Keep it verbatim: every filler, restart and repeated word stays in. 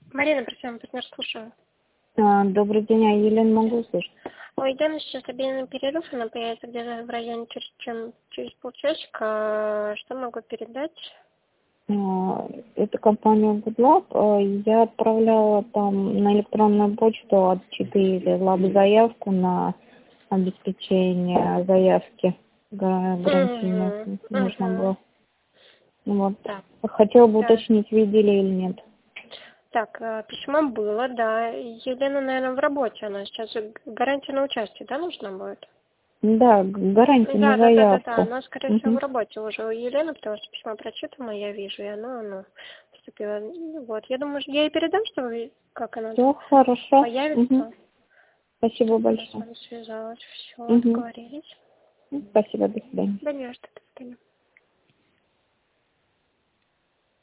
Марина, просим, партнер, слушаю. А, Добрый день, а Елена могу услышать? Ой, Яна сейчас обеденный перерыв, она появится где-то в районе через, чем, через полчасика. Что могу передать? А, Это компания GoodLab. А, Я отправляла там на электронную почту от четыре лаб заявку на обеспечение заявки га- гарантийной. Угу, Нужно угу. было. Вот. Так, Хотела бы да. уточнить, видели или нет. Так, э, письмо было, да. Елена, наверное, в работе. Она сейчас же гарантия на участие, да, нужна будет? Да, г- гарантия Да, на да, да, да, да. заявку. Она, скорее всего, в Мгм. работе уже у Елены, потому что письмо прочитано, я вижу, и оно, оно поступило. Вот, я думаю, что я ей передам, что вы, как она Все хорошо. Мгм. появится. Спасибо Она с большое. вами связалась. Все, Мгм. договорились. Спасибо, до свидания. Да не за что, до свидания.